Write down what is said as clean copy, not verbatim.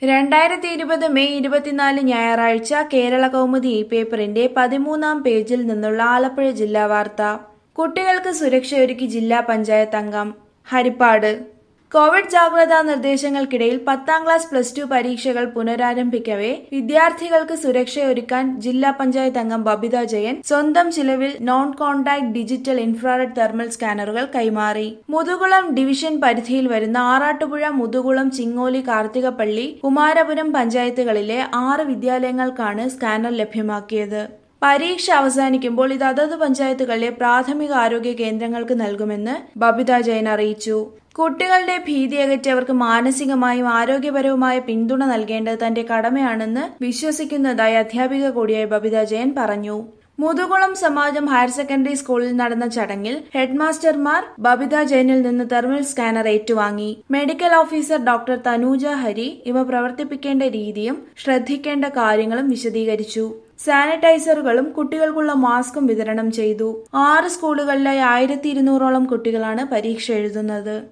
2020 May 24 ഞായറാഴ്ച കേരള കൗമുദി പേപ്പറിന്റെ 13-ാം പേജിൽ നിന്നുള്ള ആലപ്പുഴ ജില്ലാ വാർത്ത. കുട്ടികൾക്ക് സുരക്ഷയൊരുക്കി ജില്ലാ പഞ്ചായത്ത് അംഗം. ഹരിപ്പാട്. കോവിഡ് ജാഗ്രതാ നിർദ്ദേശങ്ങൾക്കിടയിൽ 10ാം ക്ലാസ് പ്ലസ് 2 പരീക്ഷകൾ പുനരാരംഭിക്കവേ വിദ്യാർത്ഥികൾക്ക് സുരക്ഷയൊരുക്കാൻ ജില്ലാ പഞ്ചായത്ത് അംഗം ബബിത ജയൻ സ്വന്തം ചിലവിൽ non contact digital infrared thermal scanners കൈമാറി. മുതുകുളം ഡിവിഷൻ പരിധിയിൽ വരുന്ന ആറാട്ടുപുഴ, മുതുകുളം, ചിങ്ങോലി, കാർത്തികപ്പള്ളി, കുമാരപുരം പഞ്ചായത്തുകളിലെ 6 വിദ്യാലയങ്ങൾക്കാണ് സ്കാനർ ലഭ്യമാക്കിയത്. പരീക്ഷ അവസാനിക്കുമ്പോൾ ഇത് അതത് പഞ്ചായത്തുകളിലെ പ്രാഥമിക ആരോഗ്യ കേന്ദ്രങ്ങൾക്ക് നൽകുമെന്ന് ബബിത ജയൻ അറിയിച്ചു. കുട്ടികളുടെ ഭീതിയകറ്റി അവർക്ക് മാനസികമായും ആരോഗ്യപരവുമായ പിന്തുണ നൽകേണ്ടത് തന്റെ കടമയാണെന്ന് വിശ്വസിക്കുന്നതായി അധ്യാപിക കൂടിയായ ബബിത ജയൻ പറഞ്ഞു. മുതുകുളം സമാജം ഹയർ സെക്കൻഡറി സ്കൂളിൽ നടന്ന ചടങ്ങിൽ ഹെഡ്മാസ്റ്റർമാർ ബബിത ജയനിൽ നിന്ന് തെർമൽ സ്കാനർ ഏറ്റുവാങ്ങി. Medical officer doctor Thanuja Hari ഇവ പ്രവർത്തിപ്പിക്കേണ്ട രീതിയും ശ്രദ്ധിക്കേണ്ട കാര്യങ്ങളും വിശദീകരിച്ചു. സാനിറ്റൈസറുകളും കുട്ടികൾക്കുള്ള മാസ്കും വിതരണം ചെയ്തു. 6 സ്കൂളുകളിലായി 1200ഓളം കുട്ടികളാണ് പരീക്ഷ എഴുതുന്നത്.